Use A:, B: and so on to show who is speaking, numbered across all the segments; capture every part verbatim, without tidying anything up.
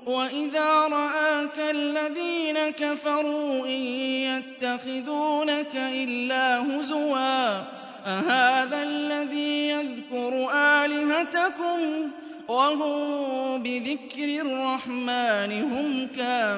A: وَإِذَا رَآكَ الَّذِينَ كَفَرُوا إِن يَتَّخِذُونَكَ إِلَّا هُزُوًا أَهَٰذَا الَّذِي يَذْكُرُ آلِهَتَكُمْ وَهُم بِذِكْرِ الرَّحْمَٰنِ هُمْ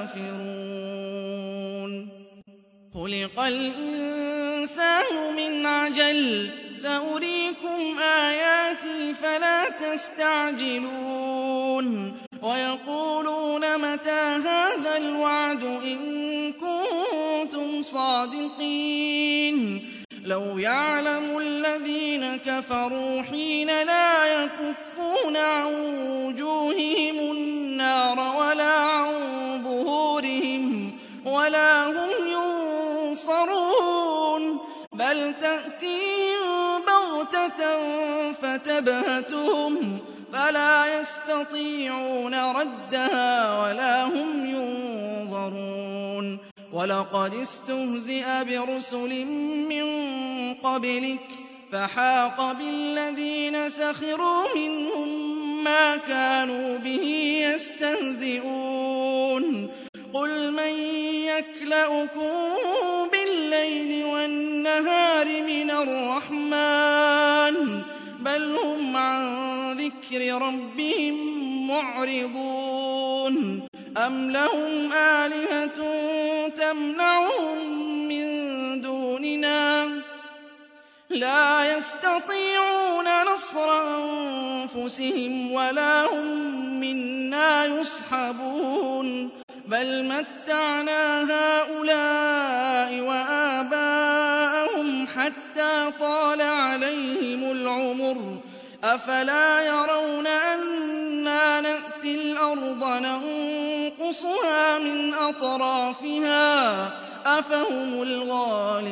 A: كَافِرُونَ خُلِقَ الْإِنسَانُ مِنْ عَجَلٍ ۚ سَأُرِيكُمْ آيَاتِي فَلَا تَسْتَعْجِلُونِ وَيَقُولُونَ مَتَىٰ هَٰذَا الْوَعْدُ إِن كُنتُمْ صَادِقِينَ لَوْ يَعْلَمُ الَّذِينَ كَفَرُوا حِينَ لَا يَكُفُّونَ عَن وُجُوهِهِمُ النَّارَ وَلَا عَن ظُهُورِهِمْ وَلَا هُمْ يُنصَرُونَ بَلْ تَأْتِيهِم بَغْتَةً فَتَبْهَتُهُمْ فَلَا يَسْتَطِيعُونَ رَدَّهَا وَلَا هُمْ يُنظَرُونَ وَلَقَدِ اسْتُهْزِئَ بِرُسُلٍ مِّن قَبْلِكَ فَحَاقَ بِالَّذِينَ سَخِرُوا مِنْهُم مَّا كَانُوا بِهِ يَسْتَهْزِئُونَ قُلْ مَن يَكْلَؤُكُم بِاللَّيْلِ وَالنَّهَارِ مِنَ الرَّحْمَٰنِ بَلْ هُمْ عَن ذِكْرِ رَبِّهِم مُّعْرِضُونَ أَمْ لَهُمْ آلِهَةٌ تَمْنَعُهُم مِّن دُونِنَا ۚ لَا يَسْتَطِيعُونَ نَصْرَ أَنفُسِهِمْ وَلَا هُم مِّنَّا يُصْحَبُونَ بَلْ مَتَّعْنَا هَٰؤُلَاءِ وَآبَاءَهُمْ حَتَّىٰ طَالَ عَلَيْهِمُ الْعُمُرُ ۗ أَفَلَا يَرَوْنَ أَنَّا نَأْتِي الْأَرْضَ نَنقُصُهَا مِنْ أَطْرَافِهَا ۚ أَفَهُمُ الْغَالِبُونَ